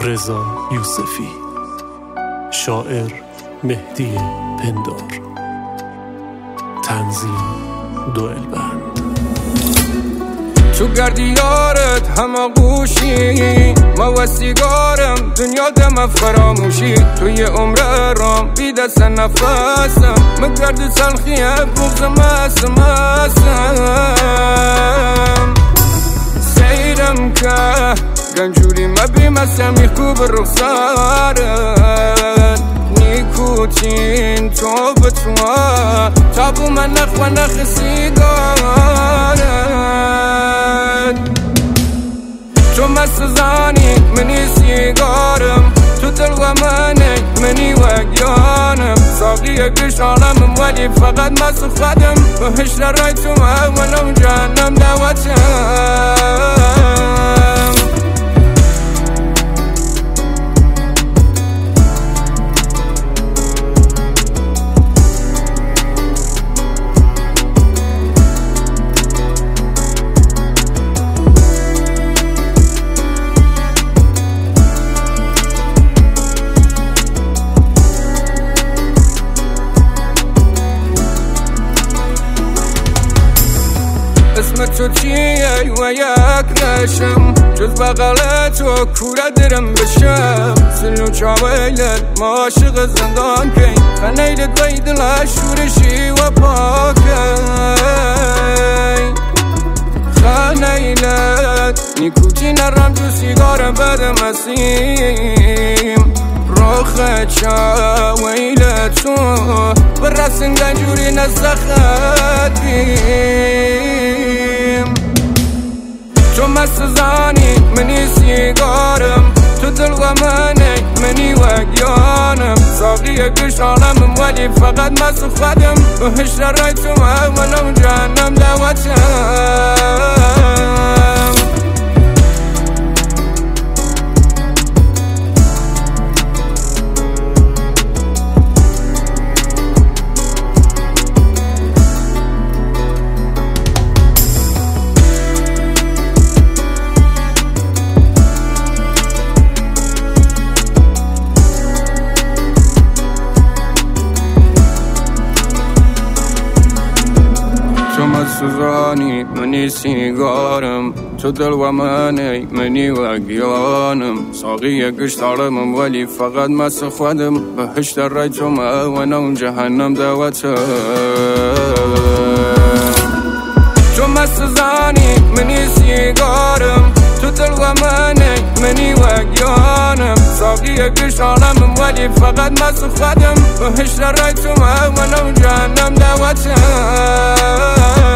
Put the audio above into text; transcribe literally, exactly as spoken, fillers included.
رضا یوسفی. شاعر مهدی پندار. تنظیم دوئلبند. تو گردی یارت همه گوشی، ما و سیگارم دنیا دم فراموشی. توی عمر رام بی دست نفسم، مگرد سلخیه بغز مست مستم. سیرم که گنجوری مبی مسمی خوب رخصارت، نیکوتین تو به تو تابو من نخ و نخ سیگارت. تو مست زانی منی سیگارم، تو دل و منی منی وگیانم. ساقی گشانم ولی فقط مست خودم، بهش رای تو ولو جهنم دعوتم. اسم تو چیه و یک نشم، جز بغل تو کوره درم بشم. سلو چاویلت ما عاشق زندان کی، خنیلت وی دل شورشی و پاکی. خنیلت نیکوتی نرم تو سیگارم بدم اسیم. روخ چاویلت تو برسن گنجوری نزخت بیم. تو مست زانی منی سیگارم، تو دل و منی منی وگیانم. ساقی گشانم ولی فقط مست خودم، بهش رای تو ولو جهنم دعوتم. سوزانی منی سیگارم، تو دل و منی منی وگیانم. ساقی گشتارم ولی فقط مست خودم، بهش رای تو ولو جهنم دعوتم. تو مست زانی منی سیگارم، تو دل و منی منی وگیانم. ساقی گشتارم ولی فقط مست خودم، بهش رای تو ولو جهنم دعوتم.